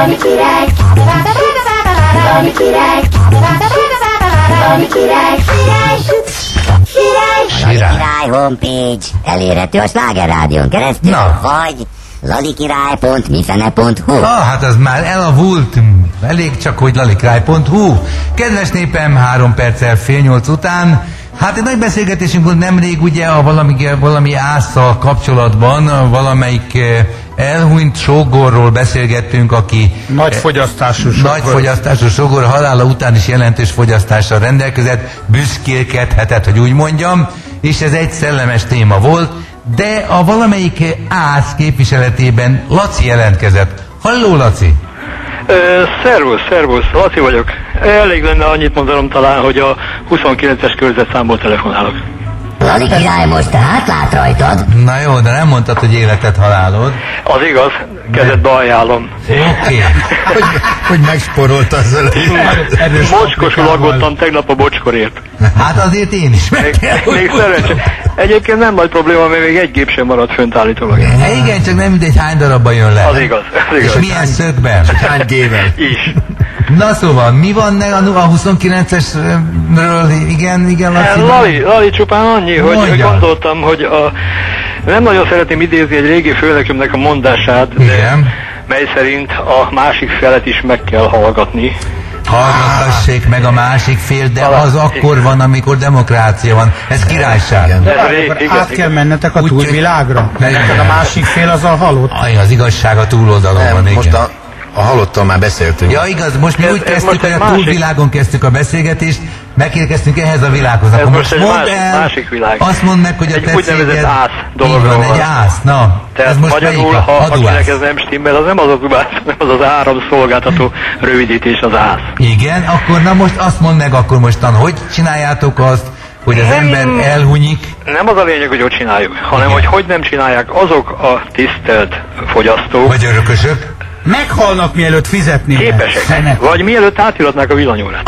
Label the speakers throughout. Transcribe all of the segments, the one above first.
Speaker 1: Dani király, Dani király, Dani király,
Speaker 2: Király homepage elérhető a Sláger Rádión keresztül, vagy lalikirály.mifene.hu.
Speaker 3: Hát az már elavult. Elég csak, hogy lalikirály.hu. Kedves népem, 3 perccel fél 8 után. Hát egy nagy beszélgetésünk volt nemrég, ugye, a valami ásszal kapcsolatban, valamelyik elhunyt sógorról beszélgettünk, aki
Speaker 4: nagy fogyasztású
Speaker 3: sógor, halála után is jelentős fogyasztással rendelkezett, büszkélkedhetett, hogy úgy mondjam, és ez egy szellemes téma volt, de a valamelyik ász képviseletében Laci jelentkezett. Halló, Laci!
Speaker 5: Szervusz, Laci vagyok. Elég lenne annyit mondanom talán, hogy a 29-es körzetszámból telefonálok.
Speaker 2: Lali király, most átlát rajtad?
Speaker 3: Na jó, de nem mondtad, hogy életed, halálod.
Speaker 5: Az igaz, kezedbe ajánlom.
Speaker 3: Oké.
Speaker 4: Hogy megsporolt azzal.
Speaker 5: Bocskosul aggódtam tegnap a bocskorért.
Speaker 3: Hát azért én is
Speaker 5: még szerencsé. Egyébként nem nagy probléma, mert még egy gép sem maradt fönt állítólag.
Speaker 3: Igen, csak nem mindegy, hány darabban jön le.
Speaker 5: Az igaz.
Speaker 3: És milyen szögben?
Speaker 4: Hány gével?
Speaker 5: Is.
Speaker 3: Na szóval, mi van a 29-esről? Igen, Laci?
Speaker 5: Lali csupán annyi, hogy
Speaker 3: mondja.
Speaker 5: gondoltam, hogy nem nagyon szeretném idézni egy régi főnökömnek a mondását,
Speaker 3: Igen.
Speaker 5: mely szerint a másik felet is meg kell hallgatni.
Speaker 3: Hallgatassék meg a másik fél, de az akkor van, amikor demokrácia van. Ez királyság.
Speaker 4: Át kell mennetek a túlvilágra. Neked a másik fél az a halott.
Speaker 3: Az igazság a túloldalon van, igen.
Speaker 4: Most a halottal már beszéltünk.
Speaker 3: Ja, igaz, most mi úgy kezdtük, hogy a túlvilágon kezdtük a beszélgetést, megérkeztünk ehhez a világhoz.
Speaker 5: Ez
Speaker 3: akkor
Speaker 5: most egy másik világ.
Speaker 3: Azt mondd meg, hogy a
Speaker 5: egy úgynevezett ász
Speaker 3: dologról van. Egy ász, na.
Speaker 5: Tehát
Speaker 3: ez most
Speaker 5: magyarul,
Speaker 3: melyik?
Speaker 5: ha akinek ez nem stimmel, az nem az az áramszolgáltató rövidítés, az ász.
Speaker 3: Igen, akkor na most azt mondd meg akkor mostan, hogy csináljátok azt, hogy az ember elhunyik?
Speaker 5: Nem az a lényeg, hogy csináljuk, hanem hogy nem csinálják azok a tisztelt fogyasztók.
Speaker 3: Vagy örökösök.
Speaker 4: Meghalnak, mielőtt fizetni.
Speaker 5: Képesek. Vagy mielőtt átiratnák a villanyórát.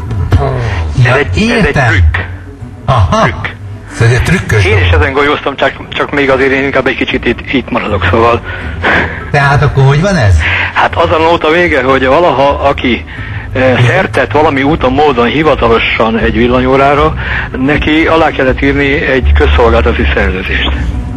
Speaker 5: Ez egy trükk.
Speaker 3: Aha.
Speaker 5: Trükk.
Speaker 3: Ez egy trükkös.
Speaker 5: Én is ezen golyóztam, csak még azért én inkább egy kicsit itt maradok, szóval.
Speaker 3: Tehát akkor hogy van ez?
Speaker 5: Hát az a nóta vége, hogy valaha aki szertett valami úton, módon hivatalosan egy villanyórára, neki alá kellett írni egy közszolgáltatási szerződést.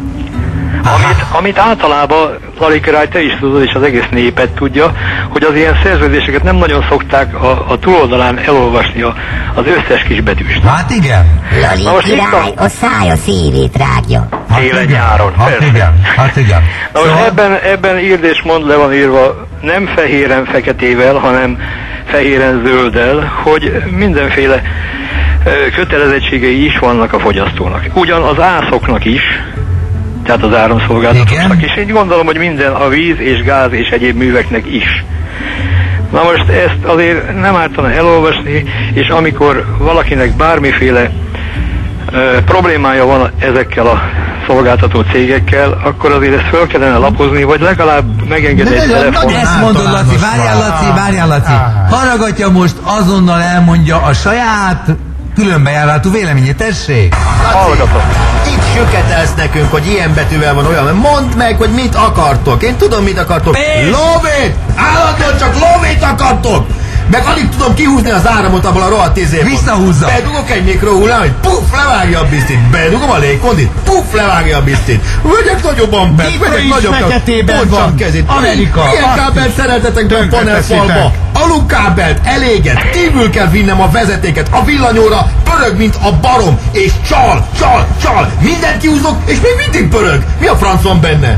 Speaker 5: Amit általában, Lali király, te is tudod, és az egész népet tudja, hogy az ilyen szerződéseket nem nagyon szokták a túloldalán elolvasni az összes kis betűst.
Speaker 3: Hát igen.
Speaker 2: Lali király, a szája szívét rágja.
Speaker 5: Télen-nyáron, persze.
Speaker 3: Hát igen.
Speaker 5: Na most ebben írd és mond le van írva, nem fehéren feketével, hanem fehéren zölddel, hogy mindenféle kötelezettségei is vannak a fogyasztónak. Ugyan az ászoknak is, tehát az áramszolgáltatóknak is. Én gondolom, hogy minden, a víz és gáz és egyéb műveknek is. Na most ezt azért nem ártana elolvasni, és amikor valakinek bármiféle problémája van ezekkel a szolgáltató cégekkel, akkor azért ezt föl kellene lapozni, vagy legalább megengedni egy telefon.
Speaker 3: Ezt mondod, Laci, várjál, Laci. Haragatja most, azonnal elmondja a saját különbejárátú véleményét, tessék!
Speaker 5: Hallgatom.
Speaker 4: Itt süketelsz nekünk, hogy ilyen betűvel van olyan, mondd meg, hogy mit akartok. Én tudom, mit akartok. Lóvét! Állandóan csak lóvét akartok! Meg alig tudom kihúzni az áramot abból a rohadt izéből.
Speaker 3: Visszahúzza!
Speaker 4: Bedugok egy mikrohullám, hogy puff, levágja a biztit. Bedugom a légkondit, puff, levágja a biztit. Vegyek nagyobb ampert, vegyek nagyobb
Speaker 3: feketében van.
Speaker 4: Kezét.
Speaker 3: Amerika.
Speaker 4: Milyen kábelt szeretetek be a panelfalba? Alumkábelt, eléget, kívül kell vinnem a vezetéket, a villanyóra pörög, mint a barom, és csal, mindent kihúzok, és még mindig pörög. Mi a franc van benne?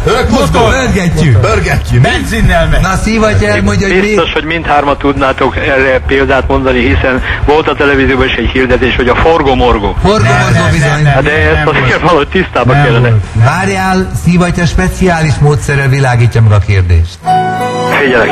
Speaker 4: Pörgetjük.
Speaker 3: Benzinnel megy. Na szívatja el, mondja, hogy
Speaker 5: biztos, hogy mindhármat tudnátok erre példát mondani, hiszen volt a televízióban is egy hirdetés, hogy a forgomorgó.
Speaker 3: Forgomorgó bizony.
Speaker 5: De ezt azért valahogy tisztába kellene.
Speaker 3: Várjál, szívatja speciális módszerrel világítja meg a kérdést.
Speaker 5: Figyelek.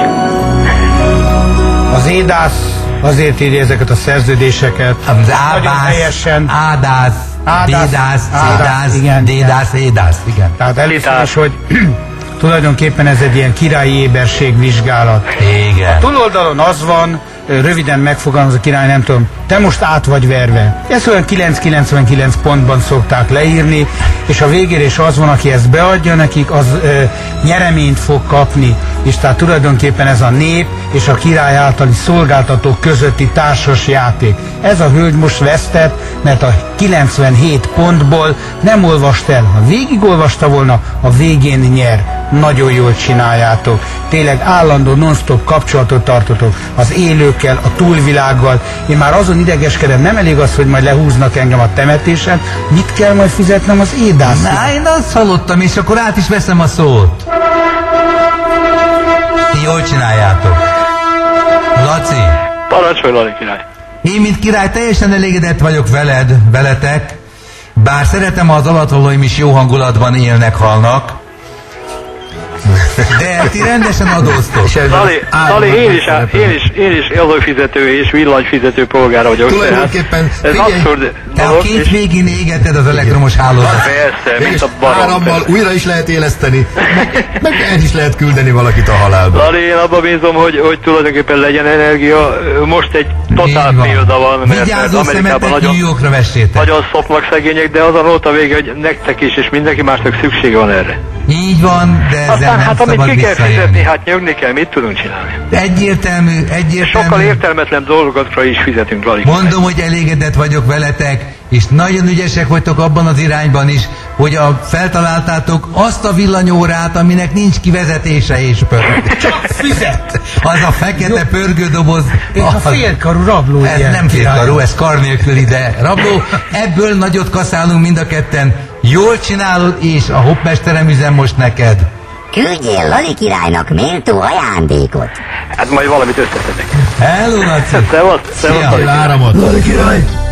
Speaker 4: Az édász azért írja ezeket a szerződéseket.
Speaker 3: Az ábász, ádász, bédász, édász, igen.
Speaker 4: Tehát először is, hogy tulajdonképpen ez egy ilyen királyi éberség vizsgálat.
Speaker 3: Igen.
Speaker 4: A túloldalon az van, röviden megfogalmaz a király, nem tudom, te most át vagy verve. Ezt olyan 999 pontban szokták leírni, és a végére is az van, aki ezt beadja nekik, az nyereményt fog kapni.
Speaker 6: és tehát tulajdonképpen ez a nép és a király általi szolgáltatók közötti társas játék. Ez a hölgy most vesztett, mert a 97 pontból nem olvast el. Ha végigolvasta volna, a végén nyer. Nagyon jól csináljátok. Tényleg állandó non-stop kapcsolatot tartotok az élőkkel, a túlvilággal. Én már azon idegeskedem, nem elég az, hogy majd lehúznak engem a temetésen, mit kell majd fizetnem az édásznak?
Speaker 3: Na, én azt hallottam, és akkor át is veszem a szót. Ti jól csináljátok. Laci,
Speaker 5: Parancsolj, Lali király.
Speaker 3: én mint király teljesen elégedett vagyok veletek, bár szeretem, ha az alattvalóim is jó hangulatban élnek, halnak, de ti rendesen adóztok.
Speaker 5: Lali, én is adófizető és villanyfizető polgár vagyok.
Speaker 4: Tulajdonképpen,
Speaker 5: Ez
Speaker 4: figyelj,
Speaker 5: abszurd
Speaker 3: Te a
Speaker 5: dolog,
Speaker 3: két
Speaker 5: és
Speaker 3: végén égeted az elektromos hálózat.
Speaker 5: persze, mint
Speaker 4: és
Speaker 5: a barom.
Speaker 4: árammal újra is lehet éleszteni, meg el is lehet küldeni valakit a halálba.
Speaker 5: Lali, én abban bízom, hogy tulajdonképpen legyen energia. Most egy totál
Speaker 3: Így van.
Speaker 5: példa van, mert
Speaker 3: Vigyázó
Speaker 5: Amerikában
Speaker 3: szemetek, New Yorkra vessétek.
Speaker 5: nagyon szopnak szegények, de azon volt a vége, hogy nektek is, és mindenki másnak szüksége van erre.
Speaker 3: Így van, de ezzel
Speaker 5: Aztán
Speaker 3: nem
Speaker 5: hát amit
Speaker 3: szabad
Speaker 5: ki kell fizetni,
Speaker 3: visszaélni.
Speaker 5: hát nyögni kell, mit tudunk csinálni?
Speaker 3: Egyértelmű.
Speaker 5: Sokkal értelmetlen dolgokra is fizetünk, Lali.
Speaker 3: Mondom, hogy elégedett vagyok veletek, és nagyon ügyesek vagytok abban az irányban is, hogy feltaláltátok azt a villanyórát, aminek nincs kivezetése és pörög.
Speaker 6: Csak fizet!
Speaker 3: Az a fekete pörgődoboz.
Speaker 6: Én a félkarú rabló
Speaker 3: Ez
Speaker 6: ilyen
Speaker 3: nem
Speaker 6: király.
Speaker 3: félkarú, ez kar nélküli, de rabló. Ebből nagyot kaszálunk mind a ketten. Jól csinálod, és a hoppmesterem üzem most neked.
Speaker 2: Küldjél Lali királynak méltó ajándékot.
Speaker 5: Hát majd valamit összeszedek.
Speaker 3: Hello, Laci!
Speaker 5: Szevasz,
Speaker 3: Szia.
Speaker 5: Lali.
Speaker 4: Áramot.
Speaker 6: Lali király!